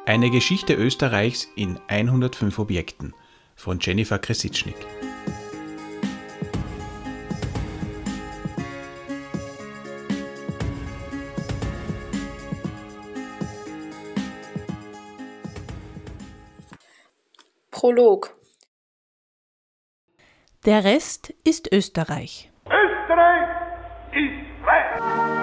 Eine Geschichte Österreichs in 105 Objekten von Jennifer Kresitschnik. Prolog. Der Rest ist Österreich. Österreich ist frei!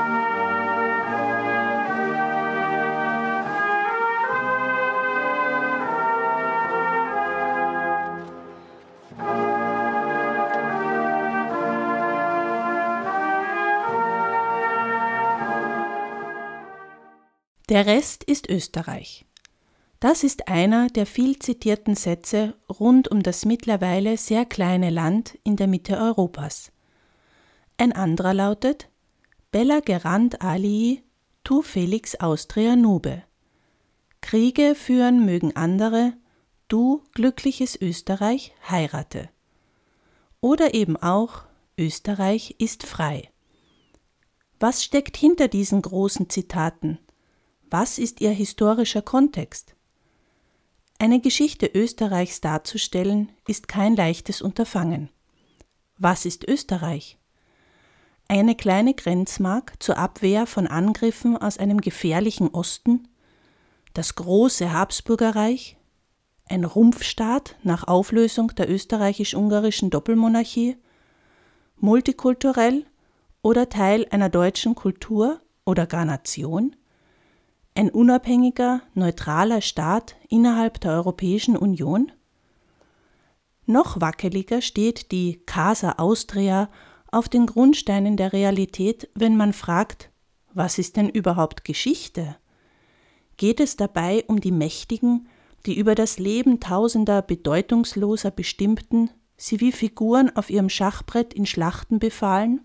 Der Rest ist Österreich. Das ist einer der viel zitierten Sätze rund um das mittlerweile sehr kleine Land in der Mitte Europas. Ein anderer lautet: Bella gerant alii, tu felix Austria nube. Kriege führen mögen andere, du, glückliches Österreich, heirate. Oder eben auch: Österreich ist frei. Was steckt hinter diesen großen Zitaten? Was ist ihr historischer Kontext? Eine Geschichte Österreichs darzustellen, ist kein leichtes Unterfangen. Was ist Österreich? Eine kleine Grenzmark zur Abwehr von Angriffen aus einem gefährlichen Osten? Das große Habsburgerreich? Ein Rumpfstaat nach Auflösung der österreichisch-ungarischen Doppelmonarchie? Multikulturell oder Teil einer deutschen Kultur oder gar Nation? Ein unabhängiger, neutraler Staat innerhalb der Europäischen Union? Noch wackeliger steht die Casa Austria auf den Grundsteinen der Realität, wenn man fragt: Was ist denn überhaupt Geschichte? Geht es dabei um die Mächtigen, die über das Leben tausender Bedeutungsloser Bestimmten, sie wie Figuren auf ihrem Schachbrett in Schlachten befahlen?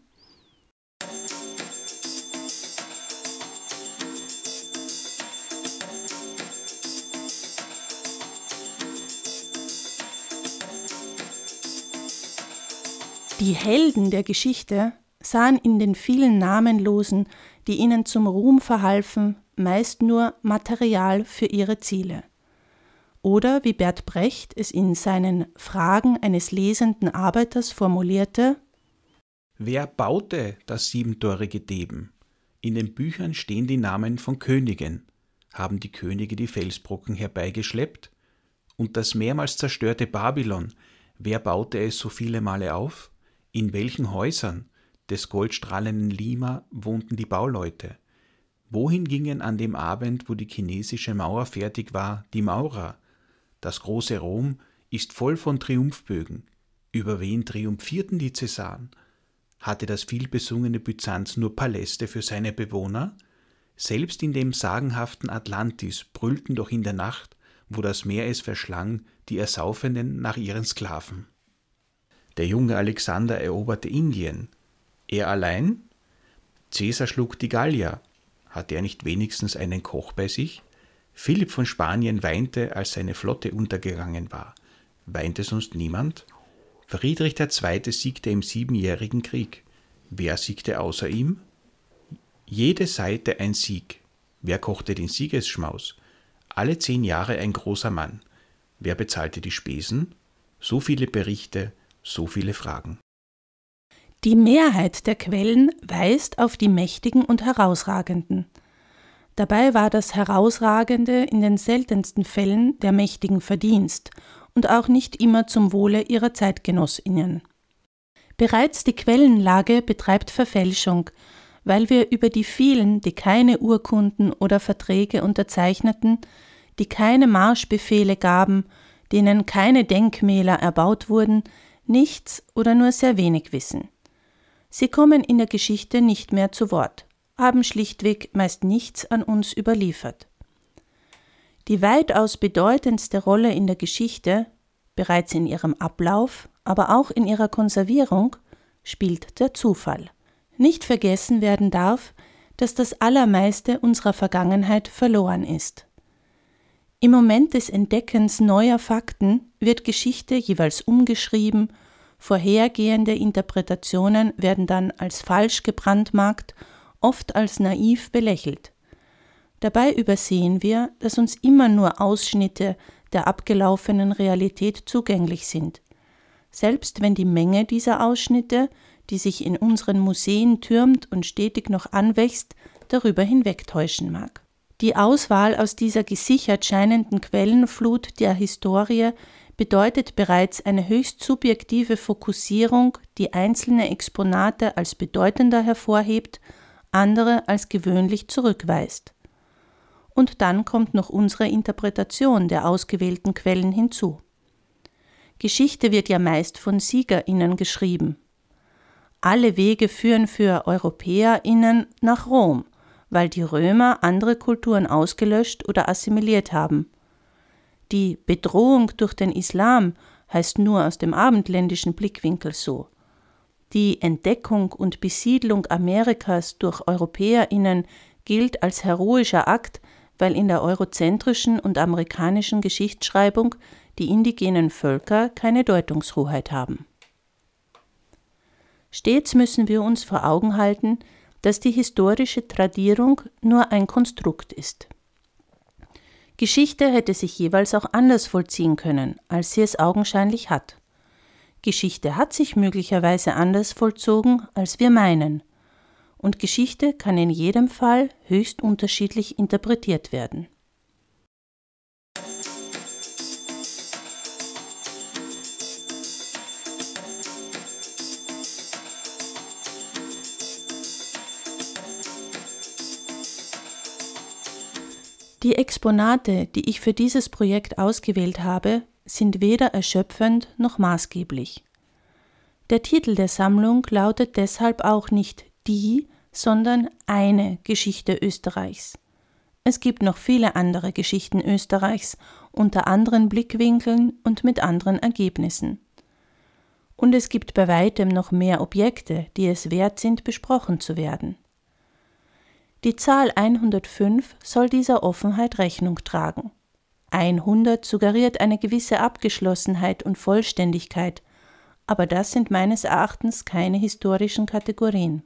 Die Helden der Geschichte sahen in den vielen Namenlosen, die ihnen zum Ruhm verhalfen, meist nur Material für ihre Ziele. Oder wie Bert Brecht es in seinen Fragen eines lesenden Arbeiters formulierte: Wer baute das siebentorige Theben? In den Büchern stehen die Namen von Königen. Haben die Könige die Felsbrocken herbeigeschleppt? Und das mehrmals zerstörte Babylon, wer baute es so viele Male auf? In welchen Häusern des goldstrahlenden Lima wohnten die Bauleute? Wohin gingen an dem Abend, wo die chinesische Mauer fertig war, die Maurer? Das große Rom ist voll von Triumphbögen. Über wen triumphierten die Cäsaren? Hatte das vielbesungene Byzanz nur Paläste für seine Bewohner? Selbst in dem sagenhaften Atlantis brüllten doch in der Nacht, wo das Meer es verschlang, die Ersaufenden nach ihren Sklaven. Der junge Alexander eroberte Indien. Er allein? Cäsar schlug die Gallier. Hatte er nicht wenigstens einen Koch bei sich? Philipp von Spanien weinte, als seine Flotte untergegangen war. Weinte sonst niemand? Friedrich II. Siegte im Siebenjährigen Krieg. Wer siegte außer ihm? Jede Seite ein Sieg. Wer kochte den Siegesschmaus? Alle 10 Jahre ein großer Mann. Wer bezahlte die Spesen? So viele Berichte, so viele Fragen. Die Mehrheit der Quellen weist auf die Mächtigen und Herausragenden. Dabei war das Herausragende in den seltensten Fällen der Mächtigen Verdienst und auch nicht immer zum Wohle ihrer ZeitgenossInnen. Bereits die Quellenlage betreibt Verfälschung, weil wir über die vielen, die keine Urkunden oder Verträge unterzeichneten, die keine Marschbefehle gaben, denen keine Denkmäler erbaut wurden, nichts oder nur sehr wenig wissen. Sie kommen in der Geschichte nicht mehr zu Wort, haben schlichtweg meist nichts an uns überliefert. Die weitaus bedeutendste Rolle in der Geschichte, bereits in ihrem Ablauf, aber auch in ihrer Konservierung, spielt der Zufall. Nicht vergessen werden darf, dass das Allermeiste unserer Vergangenheit verloren ist. Im Moment des Entdeckens neuer Fakten wird Geschichte jeweils umgeschrieben, vorhergehende Interpretationen werden dann als falsch gebrandmarkt, oft als naiv belächelt. Dabei übersehen wir, dass uns immer nur Ausschnitte der abgelaufenen Realität zugänglich sind. Selbst wenn die Menge dieser Ausschnitte, die sich in unseren Museen türmt und stetig noch anwächst, darüber hinwegtäuschen mag. Die Auswahl aus dieser gesichert scheinenden Quellenflut der Historie bedeutet bereits eine höchst subjektive Fokussierung, die einzelne Exponate als bedeutender hervorhebt, andere als gewöhnlich zurückweist. Und dann kommt noch unsere Interpretation der ausgewählten Quellen hinzu. Geschichte wird ja meist von SiegerInnen geschrieben. Alle Wege führen für EuropäerInnen nach Rom, weil die Römer andere Kulturen ausgelöscht oder assimiliert haben. Die Bedrohung durch den Islam heißt nur aus dem abendländischen Blickwinkel so. Die Entdeckung und Besiedlung Amerikas durch EuropäerInnen gilt als heroischer Akt, weil in der eurozentrischen und amerikanischen Geschichtsschreibung die indigenen Völker keine Deutungshoheit haben. Stets müssen wir uns vor Augen halten, dass die historische Tradierung nur ein Konstrukt ist. Geschichte hätte sich jeweils auch anders vollziehen können, als sie es augenscheinlich hat. Geschichte hat sich möglicherweise anders vollzogen, als wir meinen. Und Geschichte kann in jedem Fall höchst unterschiedlich interpretiert werden. Die Exponate, die ich für dieses Projekt ausgewählt habe, sind weder erschöpfend noch maßgeblich. Der Titel der Sammlung lautet deshalb auch nicht die, sondern eine Geschichte Österreichs. Es gibt noch viele andere Geschichten Österreichs, unter anderen Blickwinkeln und mit anderen Ergebnissen. Und es gibt bei weitem noch mehr Objekte, die es wert sind, besprochen zu werden. Die Zahl 105 soll dieser Offenheit Rechnung tragen. 100 suggeriert eine gewisse Abgeschlossenheit und Vollständigkeit, aber das sind meines Erachtens keine historischen Kategorien.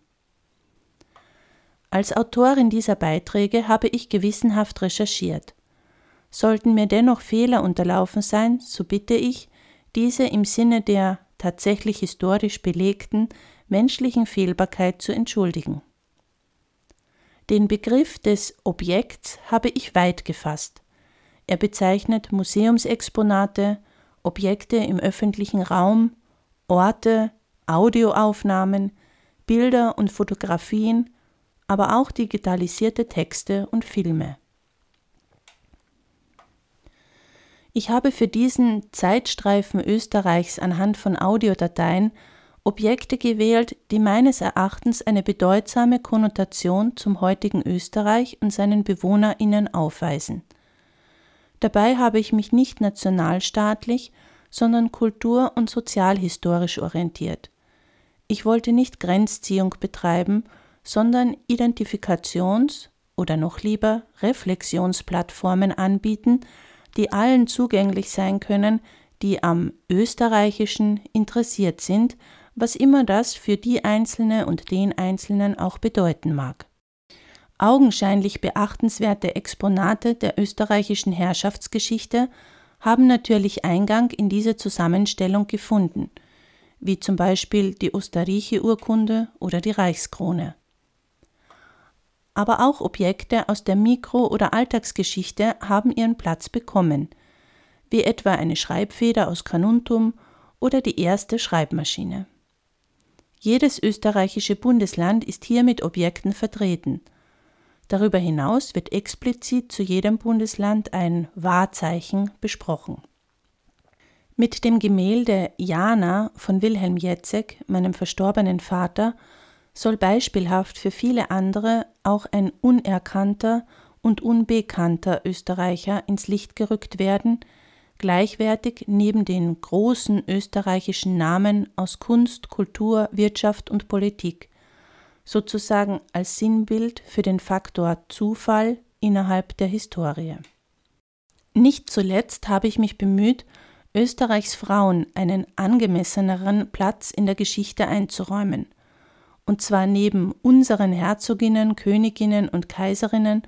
Als Autorin dieser Beiträge habe ich gewissenhaft recherchiert. Sollten mir dennoch Fehler unterlaufen sein, so bitte ich, diese im Sinne der tatsächlich historisch belegten menschlichen Fehlbarkeit zu entschuldigen. Den Begriff des Objekts habe ich weit gefasst. Er bezeichnet Museumsexponate, Objekte im öffentlichen Raum, Orte, Audioaufnahmen, Bilder und Fotografien, aber auch digitalisierte Texte und Filme. Ich habe für diesen Zeitstreifen Österreichs anhand von Audiodateien Objekte gewählt, die meines Erachtens eine bedeutsame Konnotation zum heutigen Österreich und seinen BewohnerInnen aufweisen. Dabei habe ich mich nicht nationalstaatlich, sondern kultur- und sozialhistorisch orientiert. Ich wollte nicht Grenzziehung betreiben, sondern Identifikations- oder noch lieber Reflexionsplattformen anbieten, die allen zugänglich sein können, die am Österreichischen interessiert sind, was immer das für die Einzelne und den Einzelnen auch bedeuten mag. Augenscheinlich beachtenswerte Exponate der österreichischen Herrschaftsgeschichte haben natürlich Eingang in diese Zusammenstellung gefunden, wie zum Beispiel die Osterrichi-Urkunde oder die Reichskrone. Aber auch Objekte aus der Mikro- oder Alltagsgeschichte haben ihren Platz bekommen, wie etwa eine Schreibfeder aus Carnuntum oder die erste Schreibmaschine. Jedes österreichische Bundesland ist hier mit Objekten vertreten. Darüber hinaus wird explizit zu jedem Bundesland ein Wahrzeichen besprochen. Mit dem Gemälde Jana von Wilhelm Jetzek, meinem verstorbenen Vater, soll beispielhaft für viele andere auch ein unerkannter und unbekannter Österreicher ins Licht gerückt werden, gleichwertig neben den großen österreichischen Namen aus Kunst, Kultur, Wirtschaft und Politik, sozusagen als Sinnbild für den Faktor Zufall innerhalb der Historie. Nicht zuletzt habe ich mich bemüht, Österreichs Frauen einen angemesseneren Platz in der Geschichte einzuräumen, und zwar neben unseren Herzoginnen, Königinnen und Kaiserinnen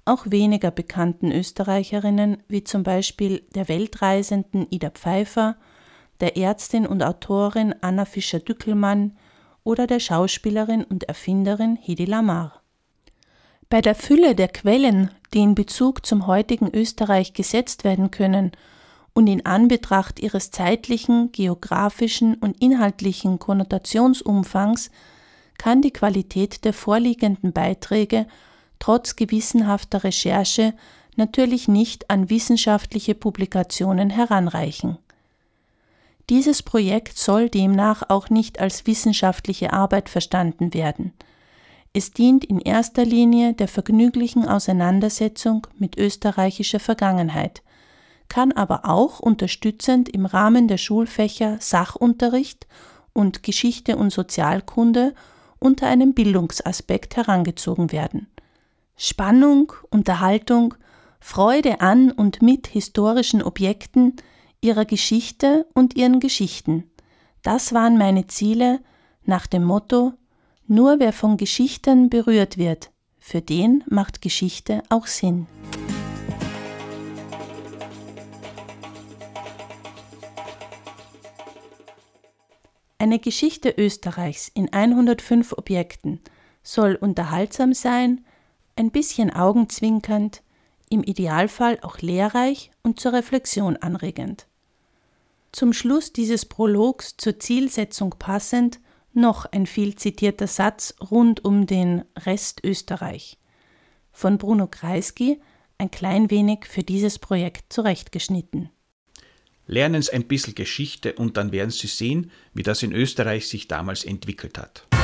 auch weniger bekannten Österreicherinnen, wie zum Beispiel der weltreisenden Ida Pfeiffer, der Ärztin und Autorin Anna Fischer-Dückelmann oder der Schauspielerin und Erfinderin Hedi Lamarr. Bei der Fülle der Quellen, die in Bezug zum heutigen Österreich gesetzt werden können und in Anbetracht ihres zeitlichen, geografischen und inhaltlichen Konnotationsumfangs, kann die Qualität der vorliegenden Beiträge trotz gewissenhafter Recherche natürlich nicht an wissenschaftliche Publikationen heranreichen. Dieses Projekt soll demnach auch nicht als wissenschaftliche Arbeit verstanden werden. Es dient in erster Linie der vergnüglichen Auseinandersetzung mit österreichischer Vergangenheit, kann aber auch unterstützend im Rahmen der Schulfächer Sachunterricht und Geschichte und Sozialkunde unter einem Bildungsaspekt herangezogen werden. Spannung, Unterhaltung, Freude an und mit historischen Objekten, ihrer Geschichte und ihren Geschichten. Das waren meine Ziele nach dem Motto: Nur wer von Geschichten berührt wird, für den macht Geschichte auch Sinn. Eine Geschichte Österreichs in 105 Objekten soll unterhaltsam sein, ein bisschen augenzwinkernd, im Idealfall auch lehrreich und zur Reflexion anregend. Zum Schluss dieses Prologs zur Zielsetzung passend noch ein viel zitierter Satz rund um den Rest Österreich. Von Bruno Kreisky, ein klein wenig für dieses Projekt zurechtgeschnitten. Lernen Sie ein bisschen Geschichte und dann werden Sie sehen, wie das in Österreich sich damals entwickelt hat.